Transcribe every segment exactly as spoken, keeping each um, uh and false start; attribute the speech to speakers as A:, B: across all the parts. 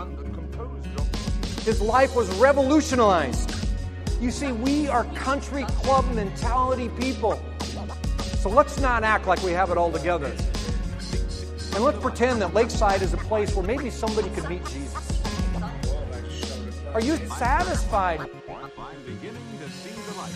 A: His life was revolutionized. You see, we are country club mentality people. So let's not act like we have it all together. And let's pretend that Lakeside is a place where maybe somebody could meet Jesus. Are you satisfied?
B: I'm beginning to see the light.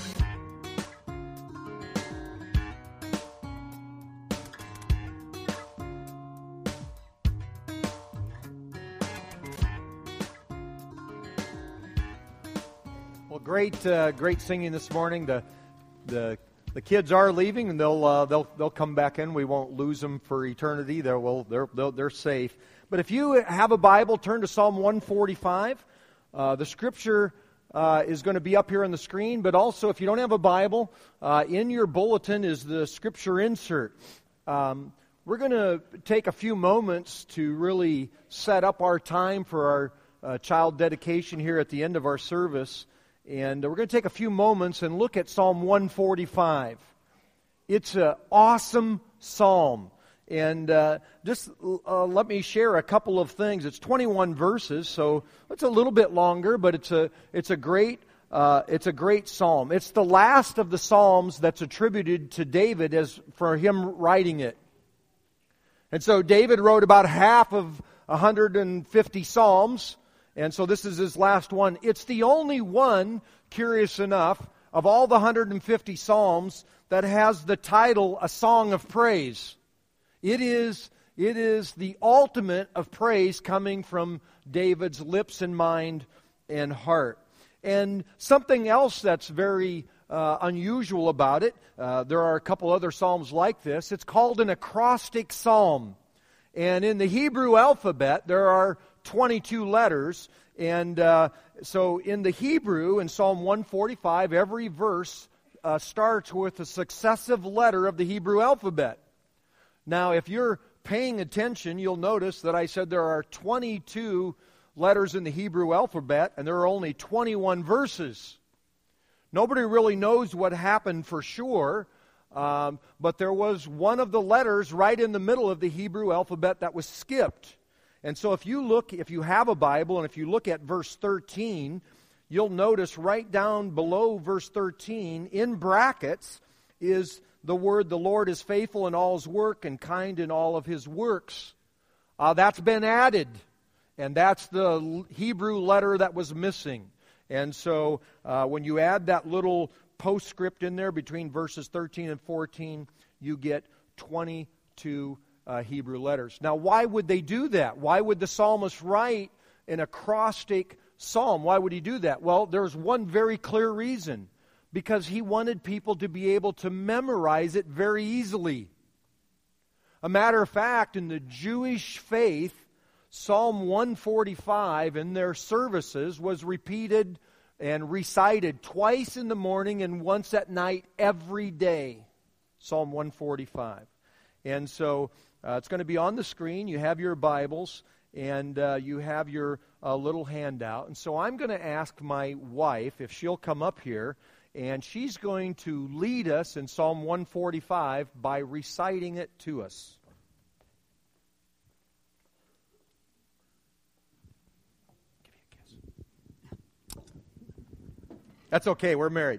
A: Well, great, uh, great singing this morning. The, the, the kids are leaving, and they'll, uh, they'll, they'll come back in. We won't lose them for eternity. They're, well, they're, they're, they're safe. But if you have a Bible, turn to Psalm one forty-five. Uh, the scripture uh, is going to be up here on the screen. But also, if you don't have a Bible, uh, in your bulletin is the scripture insert. Um, we're going to take a few moments to really set up our time for our uh, child dedication here at the end of our service. And we're going to take a few moments and look at Psalm one forty-five. It's an awesome psalm. And uh, just uh, let me share a couple of things. It's twenty-one verses, so it's a little bit longer, but it's a it's a great uh, it's a great psalm. It's the last of the psalms that's attributed to David as for him writing it. And so David wrote about half of one hundred fifty psalms. And so this is his last one. It's the only one, curious enough, of all the one hundred fifty Psalms that has the title, A Song of Praise. It is, it is the ultimate of praise coming from David's lips and mind and heart. And something else that's very uh, unusual about it, uh, there are a couple other Psalms like this. It's called an acrostic psalm. And in the Hebrew alphabet, there are twenty-two letters, and uh, so in the Hebrew, in Psalm one forty-five, every verse uh, starts with a successive letter of the Hebrew alphabet. Now, if you're paying attention, you'll notice that I said there are twenty-two letters in the Hebrew alphabet, and there are only twenty-one verses. Nobody really knows what happened for sure, um, but there was one of the letters right in the middle of the Hebrew alphabet that was skipped. And so if you look, if you have a Bible, and if you look at verse thirteen, you'll notice right down below verse thirteen, in brackets, is the word, the Lord is faithful in all His work and kind in all of His works. Uh, that's been added, and that's the Hebrew letter that was missing. And so uh, when you add that little postscript in there between verses thirteen and fourteen, you get twenty-two Uh, Hebrew letters. Now, why would they do that? Why would the psalmist write an acrostic psalm? Why would he do that? Well, there's one very clear reason. Because he wanted people to be able to memorize it very easily. A matter of fact, in the Jewish faith, Psalm one forty-five in their services was repeated and recited twice in the morning and once at night every day. Psalm one forty-five. And so uh, it's going to be on the screen. You have your Bibles and uh, you have your uh, little handout. And so I'm going to ask my wife if she'll come up here, and she's going to lead us in Psalm one forty-five by reciting it to us. Give you a kiss. That's okay. We're married.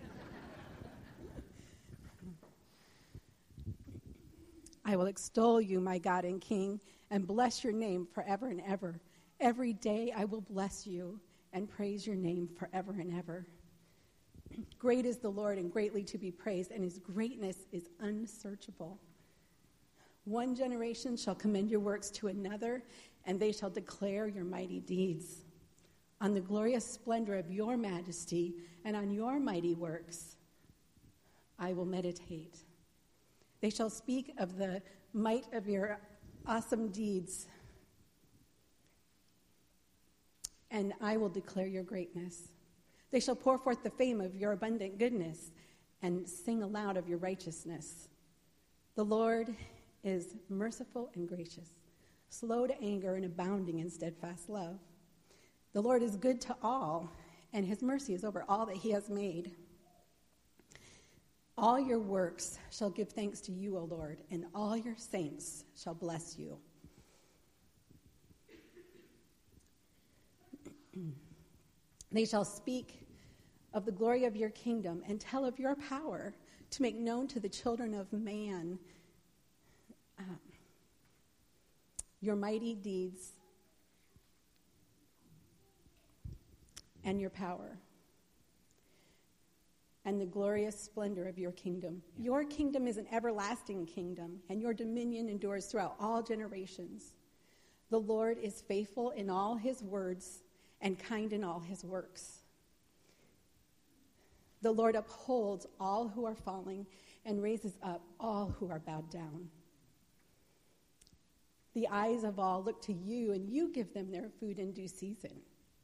C: I will extol you, my God and King, and bless your name forever and ever. Every day I will bless you and praise your name forever and ever. Great is the Lord and greatly to be praised, and His greatness is unsearchable. One generation shall commend your works to another, and they shall declare your mighty deeds. On the glorious splendor of your majesty and on your mighty works I will meditate. They shall speak of the might of your awesome deeds, and I will declare your greatness. They shall pour forth the fame of your abundant goodness and sing aloud of your righteousness. The Lord is merciful and gracious, slow to anger and abounding in steadfast love. The Lord is good to all, and His mercy is over all that He has made. All your works shall give thanks to you, O Lord, and all your saints shall bless you. They shall speak of the glory of your kingdom and tell of your power to make known to the children of man uh, your mighty deeds and your power and the glorious splendor of your kingdom. Your kingdom is an everlasting kingdom, and your dominion endures throughout all generations. The Lord is faithful in all his words and kind in all his works. The Lord upholds all who are falling and raises up all who are bowed down. The eyes of all look to you, and you give them their food in due season.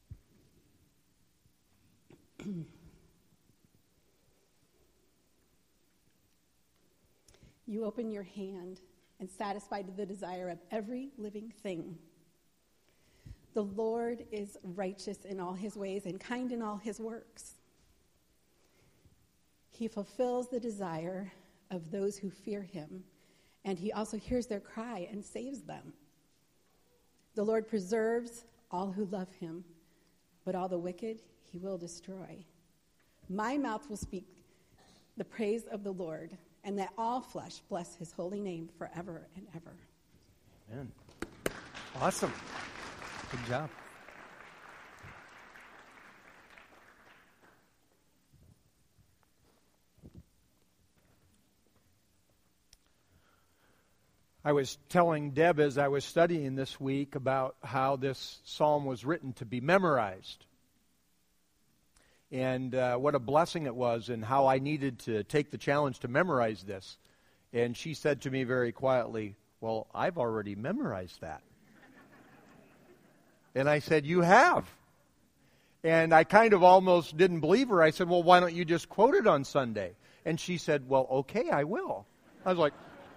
C: You open your hand and satisfy the desire of every living thing. The Lord is righteous in all his ways and kind in all his works. He fulfills the desire of those who fear him, and he also hears their cry and saves them. The Lord preserves all who love him, but all the wicked he will destroy. My mouth will speak the praise of the Lord, and that all flesh bless his holy name forever and ever.
A: Amen. Awesome. Good job. I was telling Deb as I was studying this week about how this psalm was written to be memorized. And uh, what a blessing it was, and how I needed to take the challenge to memorize this. And she said to me very quietly, "Well, I've already memorized that." And I said, "You have?" And I kind of almost didn't believe her. I said, "Well, why don't you just quote it on Sunday?" And she said, "Well, okay, I will." I was like,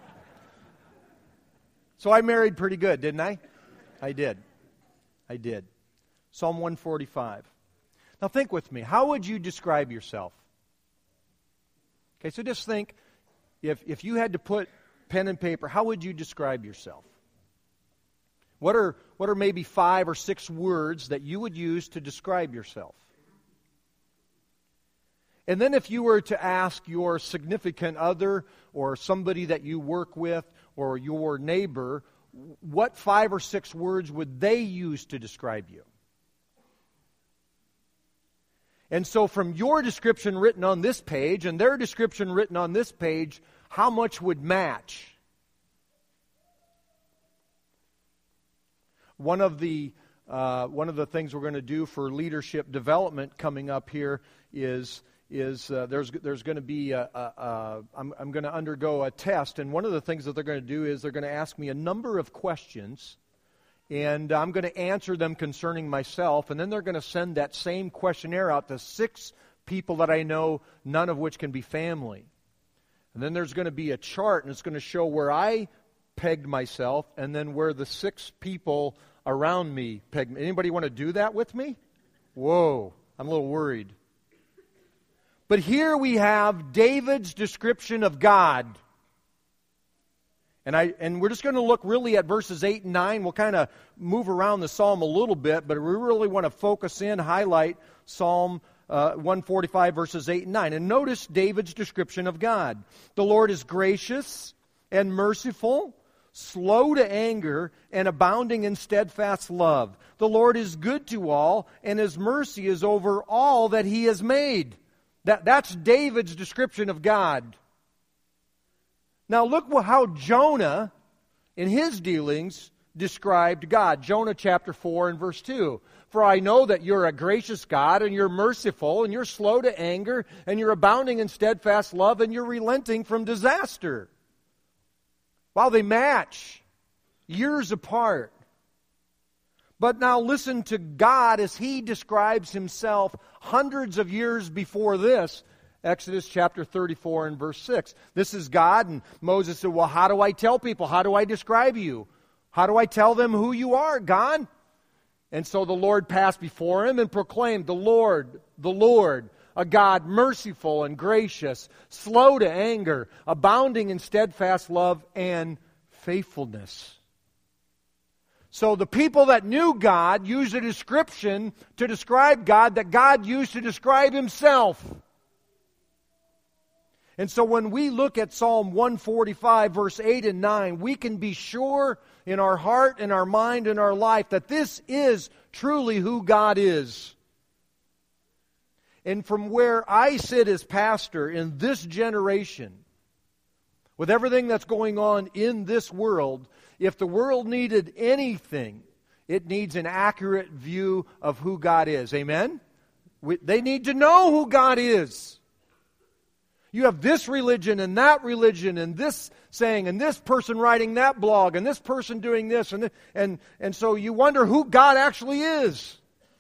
A: so I married pretty good, didn't I? I did. I did. Psalm one forty-five. Now think with me. How would you describe yourself? Okay, so just think, if if you had to put pen and paper, how would you describe yourself? What are what are maybe five or six words that you would use to describe yourself? And then if you were to ask your significant other or somebody that you work with or your neighbor, what five or six words would they use to describe you? And so from your description written on this page and their description written on this page, how much would match? One of the uh, one of the things we're going to do for leadership development coming up here is is uh, there's there's going to be a, a, a, I'm, I'm going to undergo a test, and one of the things that they're going to do is they're going to ask me a number of questions. And I'm going to answer them concerning myself, and then they're going to send that same questionnaire out to six people that I know, none of which can be family. And then there's going to be a chart, and it's going to show where I pegged myself, and then where the six people around me pegged me. Anybody want to do that with me? Whoa, I'm a little worried. But here we have David's description of God. And I and we're just going to look really at verses eight and nine. We'll kind of move around the psalm a little bit, but we really want to focus in, highlight Psalm uh, one forty-five, verses eight and nine. And notice David's description of God. The Lord is gracious and merciful, slow to anger, and abounding in steadfast love. The Lord is good to all, and his mercy is over all that he has made. That, that's David's description of God. Now look how Jonah, in his dealings, described God. Jonah chapter four and verse two. For I know that you're a gracious God, and you're merciful, and you're slow to anger, and you're abounding in steadfast love, and you're relenting from disaster. Wow, they match. Years apart. But now listen to God as he describes himself hundreds of years before this. Exodus chapter thirty-four and verse six. This is God, and Moses said, well, how do I tell people? How do I describe you? How do I tell them who you are, God? And so the Lord passed before him and proclaimed, the Lord, the Lord, a God merciful and gracious, slow to anger, abounding in steadfast love and faithfulness. So the people that knew God used a description to describe God that God used to describe Himself. And so when we look at Psalm one forty-five, verse eight and nine, we can be sure in our heart and our mind and our life that this is truly who God is. And from where I sit as pastor in this generation, with everything that's going on in this world, if the world needed anything, it needs an accurate view of who God is. Amen? We, they need to know who God is. You have this religion and that religion and this saying and this person writing that blog and this person doing this. And, and, and so you wonder who God actually is.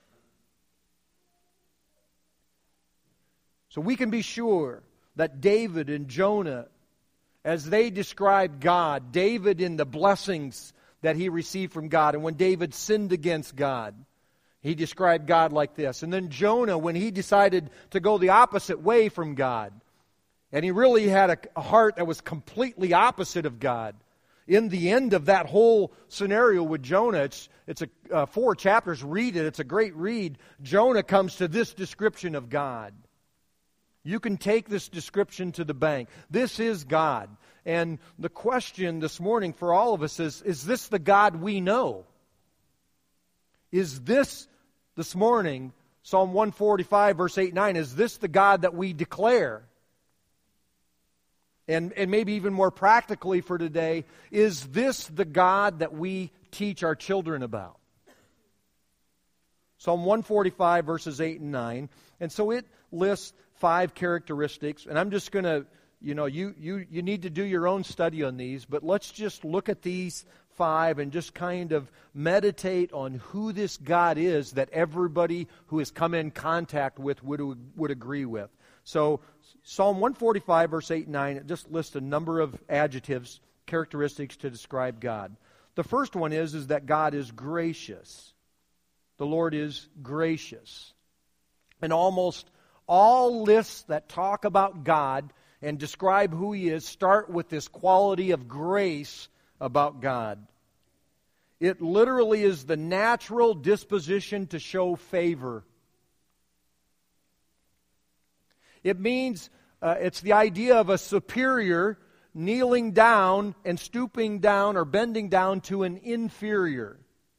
A: So we can be sure that David and Jonah, as they described God, David in the blessings that he received from God, and when David sinned against God, he described God like this. And then Jonah, when he decided to go the opposite way from God, and he really had a, a heart that was completely opposite of God. In the end of that whole scenario with Jonah, it's, it's a, uh, four chapters, read it, it's a great read. Jonah comes to this description of God. You can take this description to the bank. This is God. And the question this morning for all of us is, is this the God we know? Is this, this morning, Psalm one forty-five, verse eight and nine, is this the God that we declare? And, and maybe even more practically for today, is this the God that we teach our children about? Psalm one forty-five, verses eight and nine. And so it lists five characteristics. And I'm just going to, you know, you, you, you need to do your own study on these. But let's just look at these five and just kind of meditate on who this God is that everybody who has come in contact with would, would agree with. So Psalm one forty-five, verse eight and nine, it just lists a number of adjectives, characteristics to describe God. The first one is, is that God is gracious. The Lord is gracious. And almost all lists that talk about God and describe who He is start with this quality of grace about God. It literally is the natural disposition to show favor. It means, uh, it's the idea of a superior kneeling down and stooping down or bending down to an inferior.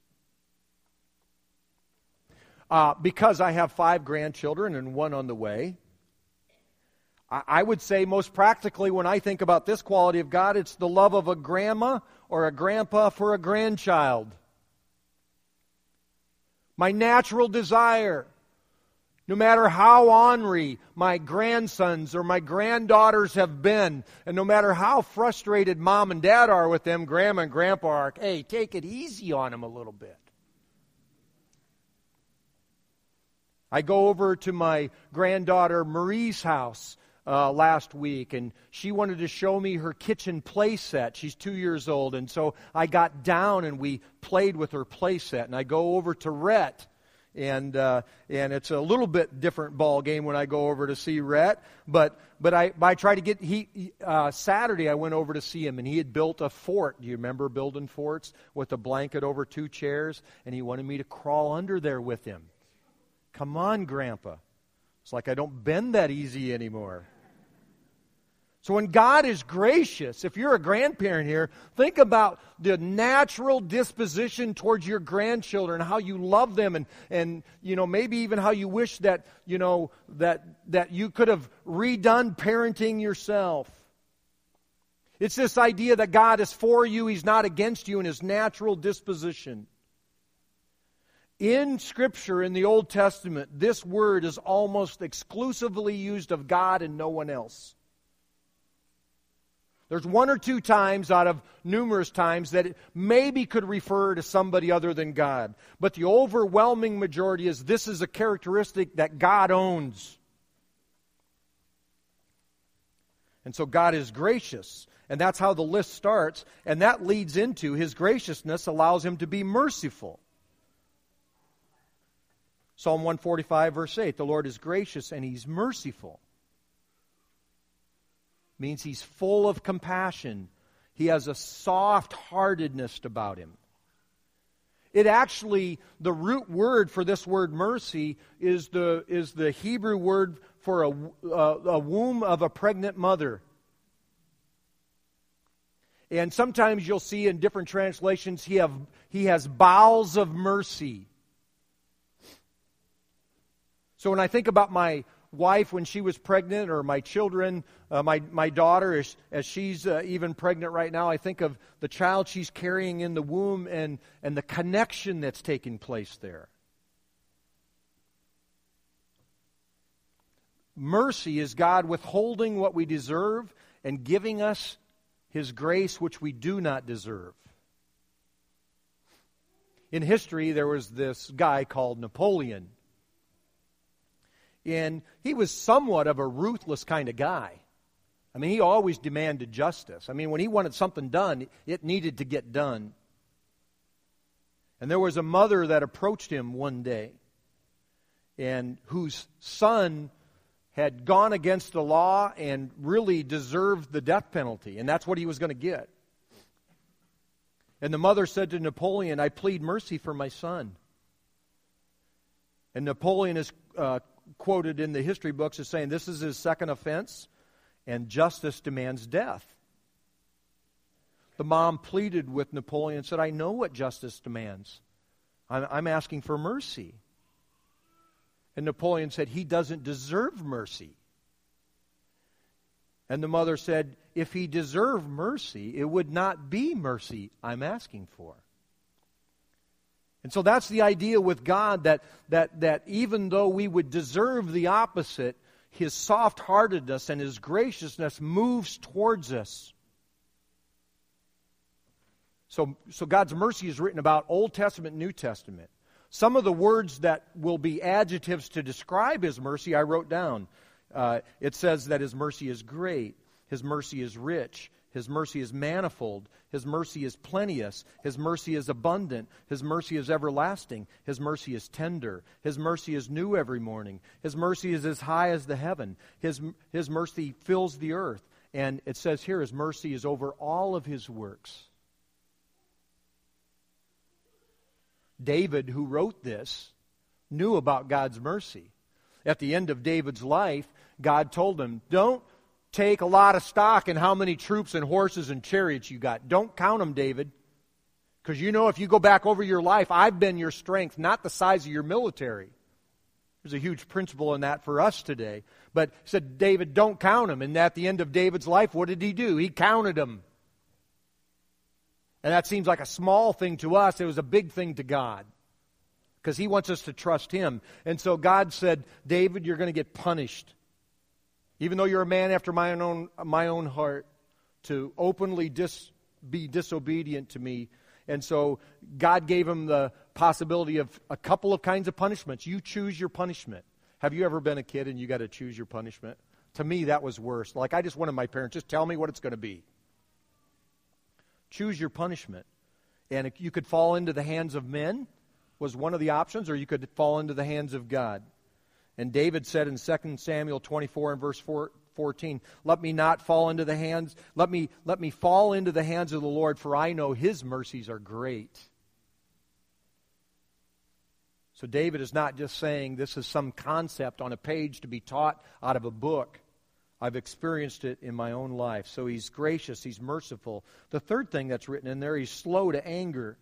A: Uh, because I have five grandchildren and one on the way, I, I would say most practically when I think about this quality of God, it's the love of a grandma or a grandpa for a grandchild. My natural desire, no matter how ornery my grandsons or my granddaughters have been, and no matter how frustrated mom and dad are with them, grandma and grandpa are, hey, take it easy on them a little bit. I go over to my granddaughter Marie's house uh, last week, and she wanted to show me her kitchen play set. She's two years old, and so I got down and we played with her play set. And I go over to Rhett, and uh, and it's a little bit different ball game when I go over to see Rhett. But but I I try to get he uh, Saturday I went over to see him, and he had built a fort. Do you remember building forts with a blanket over two chairs? And he wanted me to crawl under there with him. Come on, Grandpa. It's like I don't bend that easy anymore. So when God is gracious, if you're a grandparent here, think about the natural disposition towards your grandchildren, how you love them, and, and you know, maybe even how you wish that, you know, that, that you could have redone parenting yourself. It's this idea that God is for you, He's not against you in His natural disposition. In Scripture, in the Old Testament, this word is almost exclusively used of God and no one else. There's one or two times out of numerous times that it maybe could refer to somebody other than God. But the overwhelming majority is this is a characteristic that God owns. And so God is gracious. And that's how the list starts. And that leads into His graciousness allows Him to be merciful. Psalm one forty-five, verse eight, the Lord is gracious and He's merciful. Means He's full of compassion. He has a soft-heartedness about Him. It actually, the root word for this word mercy is the, is the Hebrew word for a, a, a womb of a pregnant mother. And sometimes you'll see in different translations, he, have, he has bowels of mercy. So when I think about my wife when she was pregnant, or my children, uh, my, my daughter as, as she's uh, even pregnant right now, I think of the child she's carrying in the womb and, and the connection that's taking place there. Mercy is God withholding what we deserve and giving us His grace which we do not deserve. In history, there was this guy called Napoleon. And he was somewhat of a ruthless kind of guy. I mean, he always demanded justice. I mean, when he wanted something done, it needed to get done. And there was a mother that approached him one day, and whose son had gone against the law and really deserved the death penalty, and that's what he was going to get. And the mother said to Napoleon, "I plead mercy for my son." And Napoleon is uh, quoted in the history books as saying this is his second offense, and justice demands death. The mom pleaded with Napoleon and said, "I know what justice demands. I'm, I'm asking for mercy." And Napoleon said, "He doesn't deserve mercy." And the mother said, "If he deserved mercy, it would not be mercy I'm asking for." And so that's the idea with God, that, that, that even though we would deserve the opposite, His soft-heartedness and His graciousness moves towards us. So, so God's mercy is written about Old Testament, New Testament. Some of the words that will be adjectives to describe His mercy, I wrote down. Uh, it says that His mercy is great, His mercy is rich, His mercy is manifold, His mercy is plenteous, His mercy is abundant, His mercy is everlasting, His mercy is tender, His mercy is new every morning, His mercy is as high as the heaven, His, His mercy fills the earth. And it says here, His mercy is over all of His works. David, who wrote this, knew about God's mercy. At the end of David's life, God told him, "Don't take a lot of stock in how many troops and horses and chariots you got. Don't count them, David. Because you know if you go back over your life, I've been your strength, not the size of your military." There's a huge principle in that for us today. But he said, "David, don't count them." And at the end of David's life, what did he do? He counted them. And that seems like a small thing to us. It was a big thing to God, because He wants us to trust Him. And so God said, "David, you're going to get punished. Even though you're a man after my own, my own heart, to openly dis, be disobedient to me." And so God gave him the possibility of a couple of kinds of punishments. You choose your punishment. Have you ever been a kid and you got to choose your punishment? To me, that was worse. Like, I just wanted my parents, just tell me what it's going to be. Choose your punishment. And you could fall into the hands of men, was one of the options, or you could fall into the hands of God. And David said in Second Samuel twenty-four and verse fourteen, "Let me not fall into the hands, let me, let me fall into the hands of the Lord, for I know His mercies are great." So David is not just saying this is some concept on a page to be taught out of a book. I've experienced it in my own life. So He's gracious, He's merciful. The third thing that's written in there, He's slow to anger.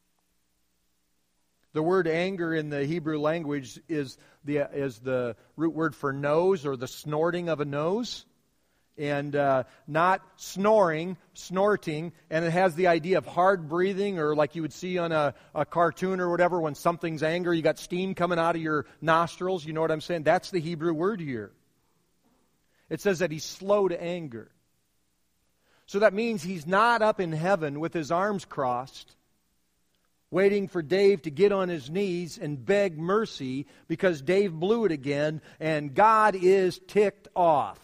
A: The word anger in the Hebrew language is the is the root word for nose, or the snorting of a nose. And uh, not snoring, snorting. And it has the idea of hard breathing, or like you would see on a, a cartoon or whatever, when something's angry, you got steam coming out of your nostrils. You know what I'm saying? That's the Hebrew word here. It says that He's slow to anger. So that means He's not up in heaven with His arms crossed, waiting for Dave to get on his knees and beg mercy because Dave blew it again, and God is ticked off.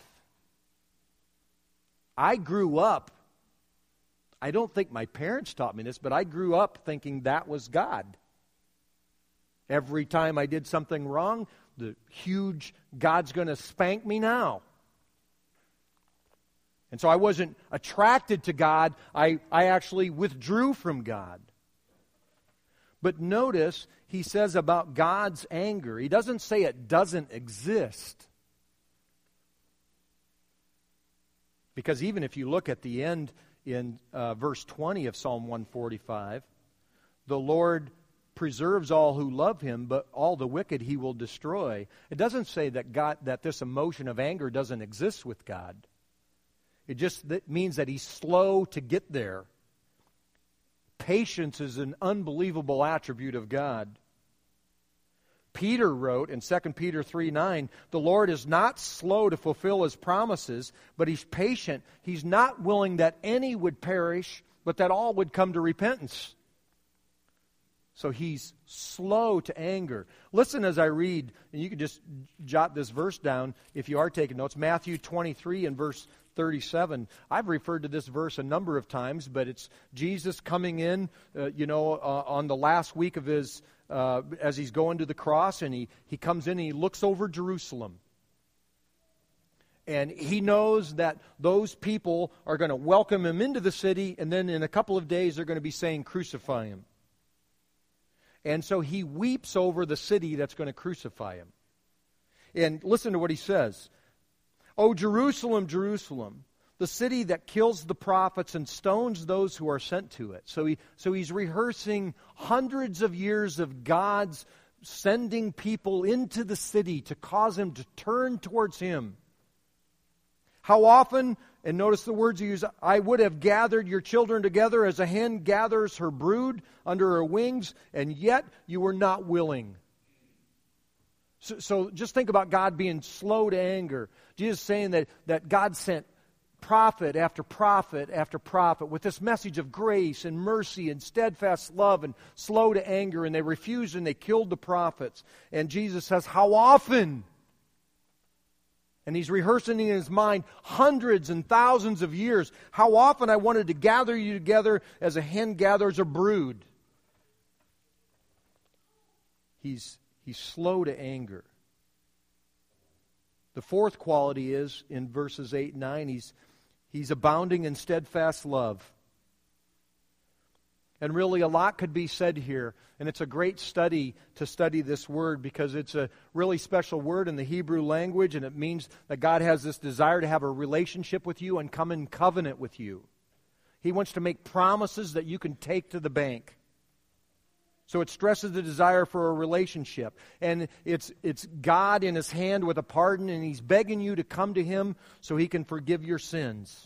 A: I grew up, I don't think my parents taught me this, but I grew up thinking that was God. Every time I did something wrong, the huge God's going to spank me now. And so I wasn't attracted to God. I, I actually withdrew from God. But notice he says about God's anger. He doesn't say it doesn't exist. Because even if you look at the end in uh, verse twenty of Psalm one forty-five, the Lord preserves all who love him, but all the wicked he will destroy. It doesn't say that God, that this emotion of anger doesn't exist with God. It just that means that he's slow to get there. Patience is an unbelievable attribute of God. Peter wrote in Second Peter three nine, the Lord is not slow to fulfill his promises, but he's patient. He's not willing that any would perish, but that all would come to repentance. So he's slow to anger. Listen as I read, and you can just jot this verse down if you are taking notes. Matthew twenty-three and verse thirty-seven. I've referred to this verse a number of times, but it's Jesus coming in, uh, you know, uh, on the last week of his, uh, as he's going to the cross, and he, he comes in and he looks over Jerusalem. And he knows that those people are going to welcome him into the city, and then in a couple of days they're going to be saying, crucify him. And so he weeps over the city that's going to crucify him. And listen to what he says. "O Jerusalem, Jerusalem, the city that kills the prophets and stones those who are sent to it." So he, so he's rehearsing hundreds of years of God's sending people into the city to cause him to turn towards him. How often, and notice the words he used, "I would have gathered your children together as a hen gathers her brood under her wings, and yet you were not willing." So, so just think about God being slow to anger. Jesus saying that, that God sent prophet after prophet after prophet with this message of grace and mercy and steadfast love and slow to anger, and they refused and they killed the prophets. And Jesus says, how often? And he's rehearsing in his mind hundreds and thousands of years. How often I wanted to gather you together as a hen gathers a brood. He's, he's slow to anger. The fourth quality is, in verses eight and nine, he's, he's abounding in steadfast love. And really a lot could be said here. And it's a great study to study this word because it's a really special word in the Hebrew language, and it means that God has this desire to have a relationship with you and come in covenant with you. He wants to make promises that you can take to the bank. So it stresses the desire for a relationship. And it's, it's God in his hand with a pardon, and he's begging you to come to him so he can forgive your sins.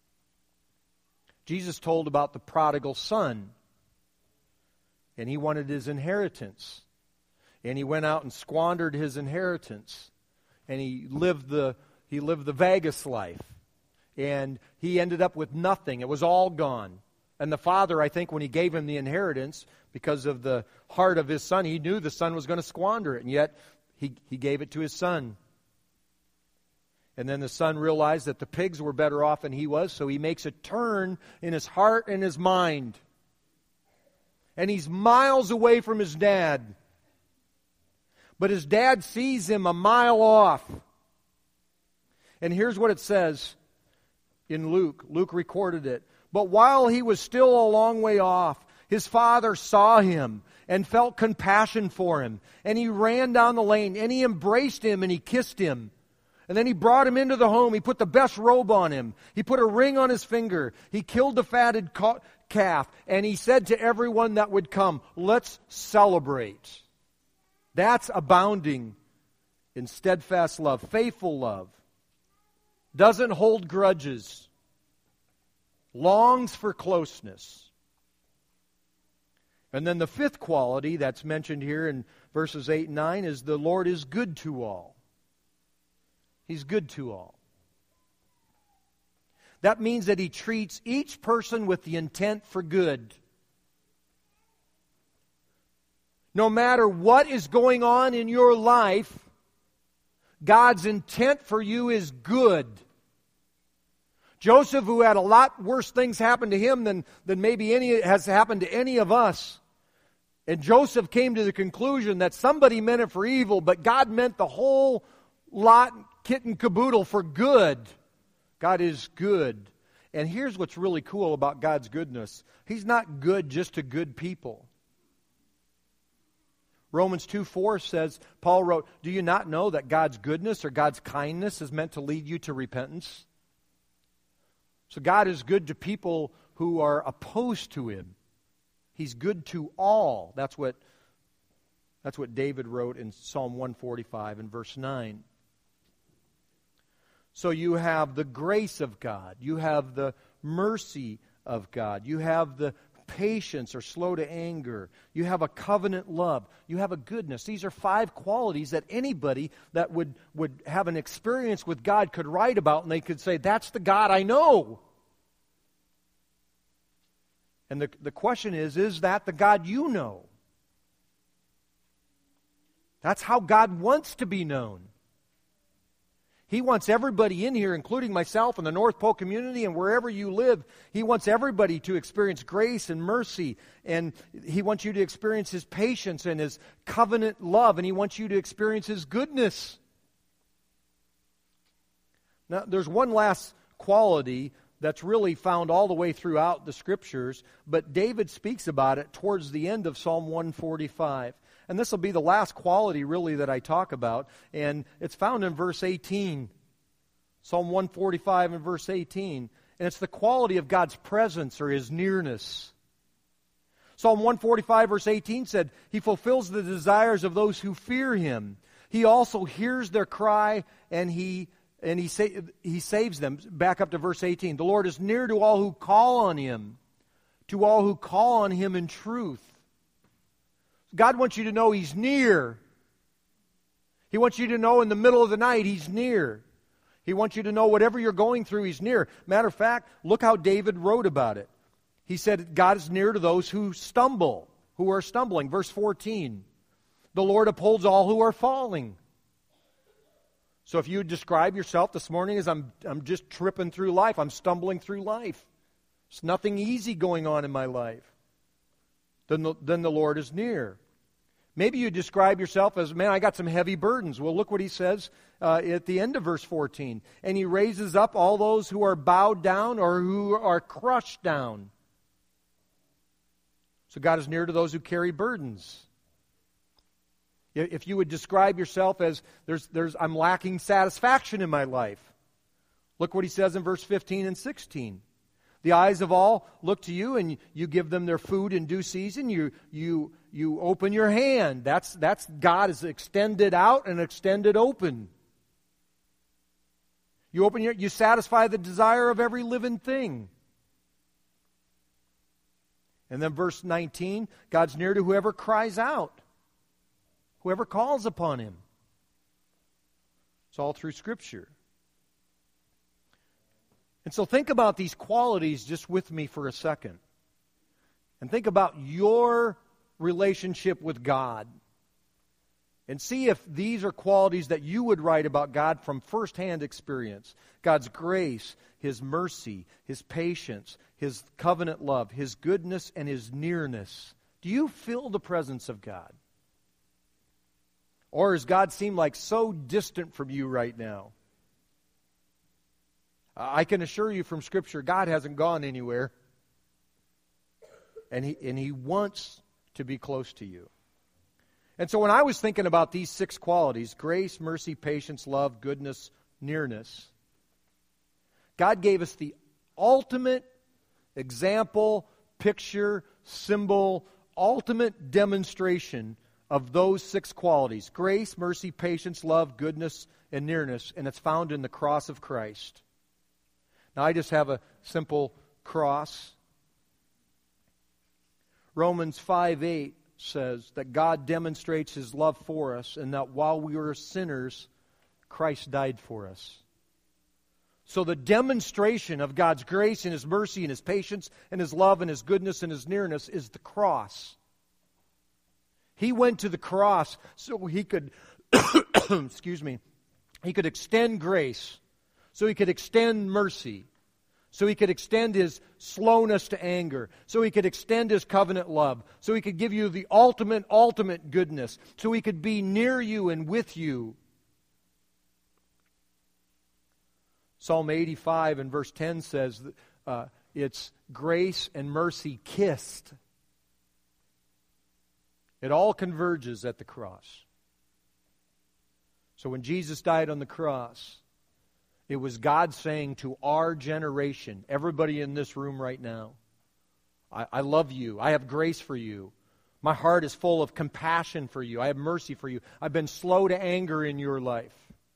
A: Jesus told about the prodigal son. And he wanted his inheritance. And he went out and squandered his inheritance. And he lived the he lived the Vegas life. And he ended up with nothing. It was all gone. And the father, I think, when he gave him the inheritance, because of the heart of his son, he knew the son was going to squander it. And yet, he, he gave it to his son. And then the son realized that the pigs were better off than he was, so he makes a turn in his heart and his mind. And he's miles away from his dad. But his dad sees him a mile off. And here's what it says in Luke. Luke recorded it. But while he was still a long way off, his father saw him and felt compassion for him. And he ran down the lane and he embraced him and he kissed him. And then he brought him into the home. He put the best robe on him. He put a ring on his finger. He killed the fatted calf. And he said to everyone that would come, let's celebrate. That's abounding in steadfast love, faithful love. Doesn't hold grudges. Longs for closeness. And then the fifth quality that's mentioned here in verses eight and nine is the Lord is good to all. He's good to all. That means that he treats each person with the intent for good. No matter what is going on in your life, God's intent for you is good. Joseph, who had a lot worse things happen to him than, than maybe any has happened to any of us. And Joseph came to the conclusion that somebody meant it for evil, but God meant the whole lot, kit and caboodle, for good. God is good. And here's what's really cool about God's goodness. He's not good just to good people. Romans two four says, Paul wrote, do you not know that God's goodness or God's kindness is meant to lead you to repentance? So God is good to people who are opposed to Him. He's good to all. That's what, that's what David wrote in Psalm one forty-five and verse nine. So you have the grace of God. You have the mercy of God. You have the patience or slow to anger. You have a covenant love. You have a goodness. These are five qualities that anybody that would, would have an experience with God could write about, and they could say, that's the God I know. And the, the question is, is that the God you know? That's how God wants to be known. He wants everybody in here, including myself and the North Pole community and wherever you live, He wants everybody to experience grace and mercy. And He wants you to experience His patience and His covenant love. And He wants you to experience His goodness. Now, there's one last quality that's really found all the way throughout the Scriptures, but David speaks about it towards the end of Psalm one forty-five. And this will be the last quality, really, that I talk about. And it's found in verse eighteen. Psalm one forty-five and verse eighteen. And it's the quality of God's presence or His nearness. Psalm one forty-five verse eighteen said, He fulfills the desires of those who fear Him. He also hears their cry and He and he, sa- he saves them. Back up to verse eighteen. The Lord is near to all who call on Him, to all who call on Him in truth. God wants you to know He's near. He wants you to know in the middle of the night He's near. He wants you to know whatever you're going through, He's near. Matter of fact, look how David wrote about it. He said, God is near to those who stumble, who are stumbling. Verse fourteen, the Lord upholds all who are falling. So if you would describe yourself this morning as I'm, I'm just tripping through life, I'm stumbling through life. There's nothing easy going on in my life. Then the, then the Lord is near. Maybe you describe yourself as, man, I got some heavy burdens. Well, look what he says uh, at the end of verse fourteen. And He raises up all those who are bowed down or who are crushed down. So God is near to those who carry burdens. If you would describe yourself as, there's, there's, I'm lacking satisfaction in my life. Look what he says in verse fifteen and sixteen. The eyes of all look to you, and you give them their food in due season. You you you open your hand. That's that's God is extended out and extended open. You open your you satisfy the desire of every living thing. And then verse nineteen, God's near to whoever cries out, whoever calls upon Him. It's all through Scripture. And so think about these qualities just with me for a second. And think about your relationship with God. And see if these are qualities that you would write about God from firsthand experience. God's grace, His mercy, His patience, His covenant love, His goodness, and His nearness. Do you feel the presence of God? Or does God seem like so distant from you right now? I can assure you from Scripture, God hasn't gone anywhere. And He, and He wants to be close to you. And so when I was thinking about these six qualities, grace, mercy, patience, love, goodness, nearness, God gave us the ultimate example, picture, symbol, ultimate demonstration of those six qualities. Grace, mercy, patience, love, goodness, and nearness. And it's found in the cross of Christ. Now, I just have a simple cross. Romans five eight says that God demonstrates His love for us and that while we were sinners, Christ died for us. So the demonstration of God's grace and His mercy and His patience and His love and His goodness and His nearness is the cross. He went to the cross so He could, excuse me, He could extend grace. So He could extend mercy. So He could extend His slowness to anger. So He could extend His covenant love. So He could give you the ultimate, ultimate goodness. So He could be near you and with you. Psalm eighty-five and verse ten says uh, it's grace and mercy kissed. It all converges at the cross. So when Jesus died on the cross, it was God saying to our generation, everybody in this room right now, I, I love you. I have grace for you. My heart is full of compassion for you. I have mercy for you. I've been slow to anger in your life.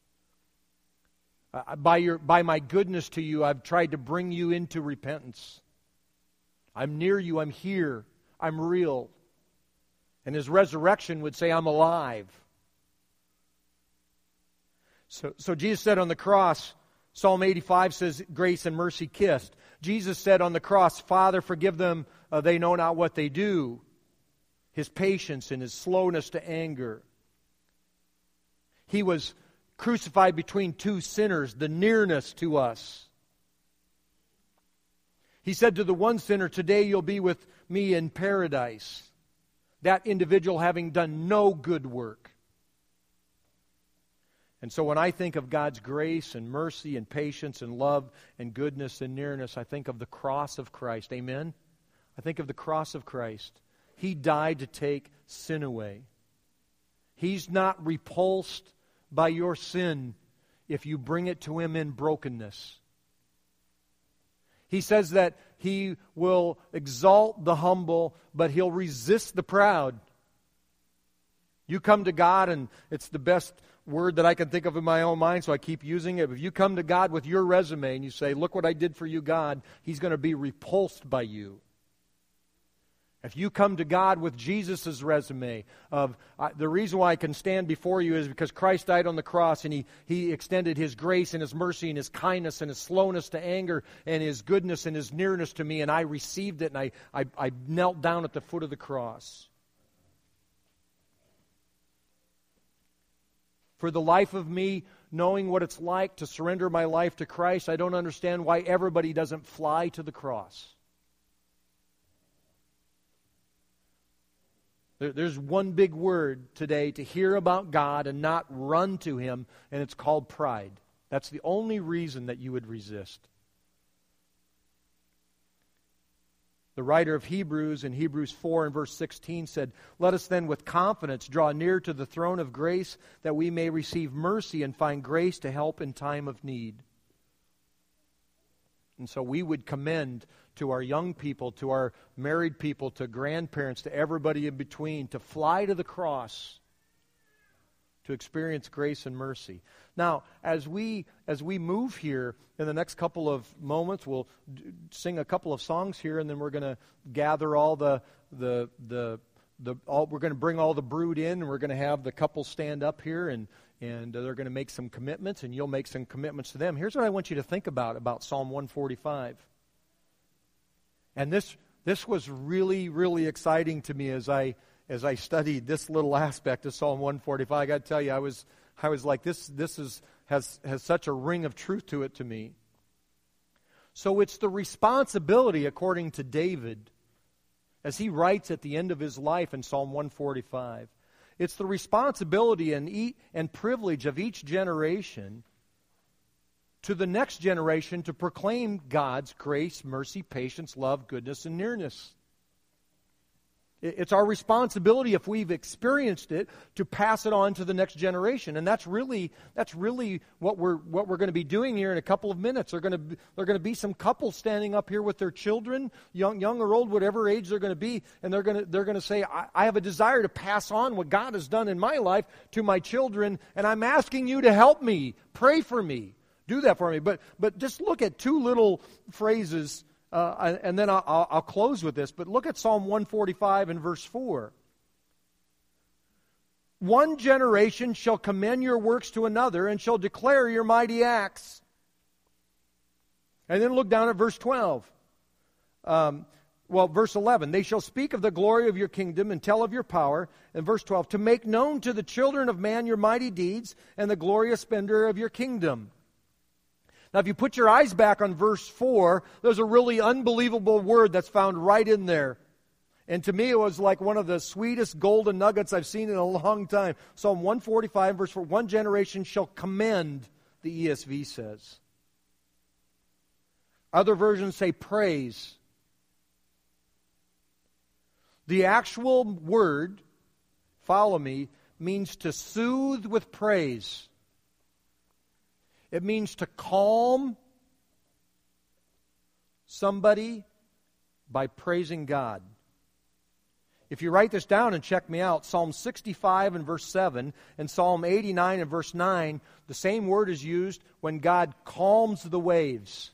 A: Uh, by your, by my goodness to you, I've tried to bring you into repentance. I'm near you. I'm here. I'm real. And His resurrection would say, I'm alive. So, so Jesus said on the cross, Psalm eighty-five says, grace and mercy kissed. Jesus said on the cross, Father, forgive them, uh, they know not what they do. His patience and His slowness to anger. He was crucified between two sinners, the nearness to us. He said to the one sinner, today you'll be with me in paradise. That individual having done no good work. And so when I think of God's grace and mercy and patience and love and goodness and nearness, I think of the cross of Christ. Amen? I think of the cross of Christ. He died to take sin away. He's not repulsed by your sin if you bring it to Him in brokenness. He says that He will exalt the humble, but He'll resist the proud. You come to God, and it's the best word that I can think of in my own mind, so I keep using it. If you come to God with your resume and you say, look what I did for you, God, He's going to be repulsed by you. If you come to God with Jesus' resume of, uh, the reason why I can stand before you is because Christ died on the cross and he, he extended His grace and His mercy and His kindness and His slowness to anger and His goodness and His nearness to me, and I received it, and I, I, I knelt down at the foot of the cross. For the life of me, knowing what it's like to surrender my life to Christ, I don't understand why everybody doesn't fly to the cross. There's one big word today to hear about God and not run to Him, and it's called pride. That's the only reason that you would resist. The writer of Hebrews in Hebrews four and verse sixteen said, let us then with confidence draw near to the throne of grace that we may receive mercy and find grace to help in time of need. And so we would commend to our young people, to our married people, to grandparents, to everybody in between, to fly to the cross to experience grace and mercy. Now, as we as we move here in the next couple of moments, we'll d- sing a couple of songs here, and then we're going to gather all the the the the all, we're going to bring all the brood in, and we're going to have the couple stand up here, and and they're going to make some commitments, and you'll make some commitments to them. Here's what I want you to think about about Psalm one forty-five. And this this was really, really exciting to me as I as I studied this little aspect of Psalm one forty-five. I got to tell you, I was I was like, this this is has has such a ring of truth to it to me. So it's the responsibility, according to David, as he writes at the end of his life in Psalm one forty-five, it's the responsibility and e- and privilege of each generation to the next generation to proclaim God's grace, mercy, patience, love, goodness, and nearness. It's our responsibility, if we've experienced it, to pass it on to the next generation, and that's really that's really what we're what we're going to be doing here in a couple of minutes. They're going to be, they're going to be some couples standing up here with their children, young young or old, whatever age they're going to be, and they're going to they're going to say, I, I have a desire to pass on what God has done in my life to my children, and I'm asking you to help me, pray for me. Do that for me. But but just look at two little phrases, uh, and then I'll, I'll close with this. But look at Psalm one forty-five and verse four. One generation shall commend your works to another and shall declare your mighty acts. And then look down at verse twelve. Um, well, verse eleven. They shall speak of the glory of your kingdom and tell of your power. And verse twelve. To make known to the children of man your mighty deeds and the glorious splendor of your kingdom. Now, if you put your eyes back on verse four, there's a really unbelievable word that's found right in there. And to me, it was like one of the sweetest golden nuggets I've seen in a long time. Psalm one forty-five, verse four, one generation shall commend, the E S V says. Other versions say praise. The actual word follow me, means to soothe with praise. It means to calm somebody by praising God. If you write this down and check me out, Psalm sixty-five and verse seven and Psalm eighty-nine and verse nine, the same word is used when God calms the waves.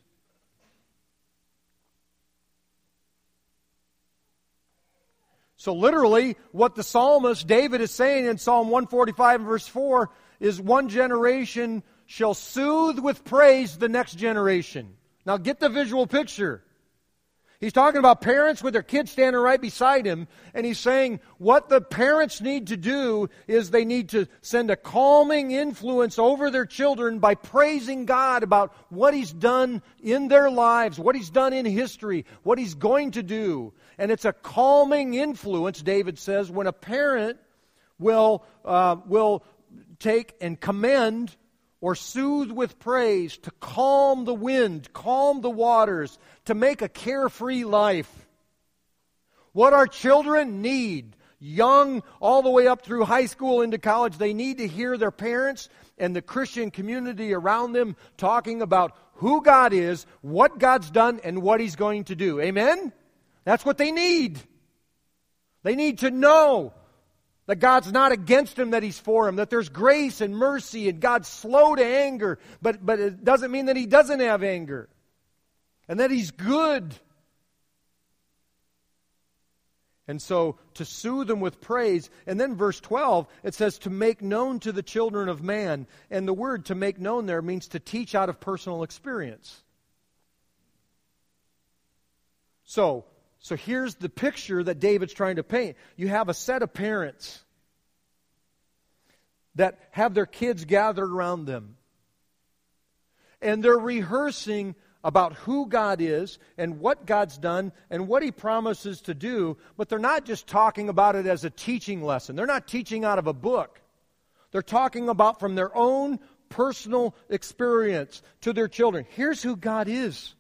A: So literally, what the psalmist David is saying in Psalm one forty-five and verse four is one generation shall soothe with praise the next generation. Now get the visual picture. He's talking about parents with their kids standing right beside him, and he's saying what the parents need to do is they need to send a calming influence over their children by praising God about what He's done in their lives, what He's done in history, what He's going to do. And it's a calming influence, David says, when a parent will, uh, will take and commend or soothe with praise, to calm the wind, calm the waters, to make a carefree life. What our children need, young all the way up through high school into college, they need to hear their parents and the Christian community around them talking about who God is, what God's done, and what He's going to do. Amen? That's what they need. They need to know that God's not against him, that He's for him, that there's grace and mercy, and God's slow to anger, but, but it doesn't mean that He doesn't have anger, and that He's good. And so, to soothe them with praise. And then verse twelve, it says, to make known to the children of man. And the word to make known there means to teach out of personal experience. So, So here's the picture that David's trying to paint. You have a set of parents that have their kids gathered around them. And they're rehearsing about who God is and what God's done and what He promises to do. But they're not just talking about it as a teaching lesson. They're not teaching out of a book. They're talking about from their own personal experience to their children. Here's who God is.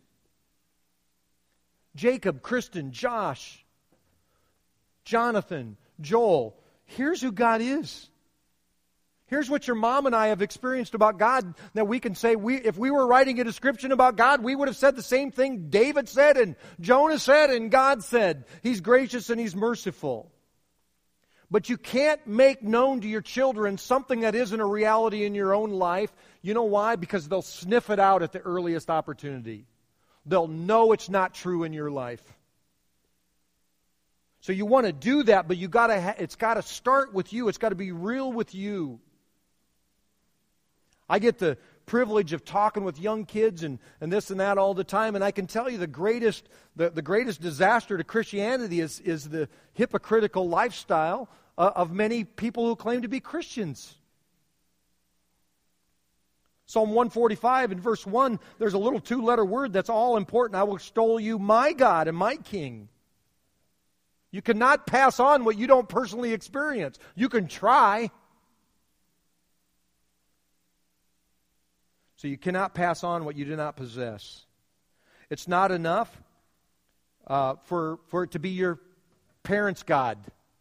A: Jacob, Kristen, Josh, Jonathan, Joel. Here's who God is. Here's what your mom and I have experienced about God that we can say, we, if we were writing a description about God, we would have said the same thing David said and Jonah said and God said. He's gracious and He's merciful. But you can't make known to your children something that isn't a reality in your own life. You know why? Because they'll sniff it out at the earliest opportunity. They'll know it's not true in your life. So you want to do that, but you got to ha- it's got to start with you. It's got to be real with you. I get the privilege of talking with young kids and, and this and that all the time, and I can tell you the greatest the, the greatest disaster to Christianity is, is the hypocritical lifestyle uh, of many people who claim to be Christians. Psalm one forty-five in verse one, there's a little two-letter word that's all important. I will extol you, my God and my King. You cannot pass on what you don't personally experience. You can try. So you cannot pass on what you do not possess. It's not enough uh, for, for it to be your parents' God.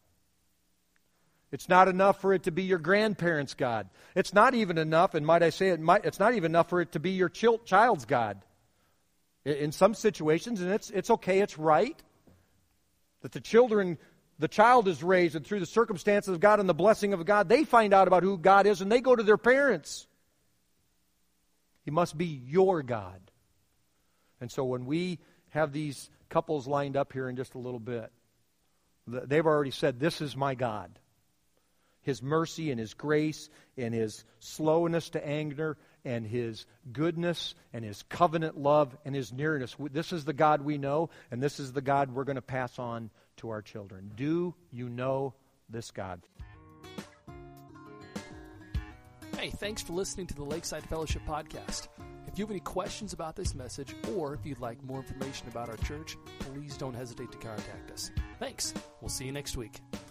A: It's not enough for it to be your grandparents' God. It's not even enough, and might I say it, might, it's not even enough for it to be your chil- child's God. In, in some situations, and it's it's okay, it's right, that the children, the child is raised, and through the circumstances of God and the blessing of God, they find out about who God is, and they go to their parents. He must be your God. And so when we have these couples lined up here in just a little bit, they've already said, this is my God. His mercy and His grace and His slowness to anger and His goodness and His covenant love and His nearness. This is the God we know, and this is the God we're going to pass on to our children. Do you know this God?
D: Hey, thanks for listening to the Lakeside Fellowship Podcast. If you have any questions about this message, or if you'd like more information about our church, please don't hesitate to contact us. Thanks. We'll see you next week.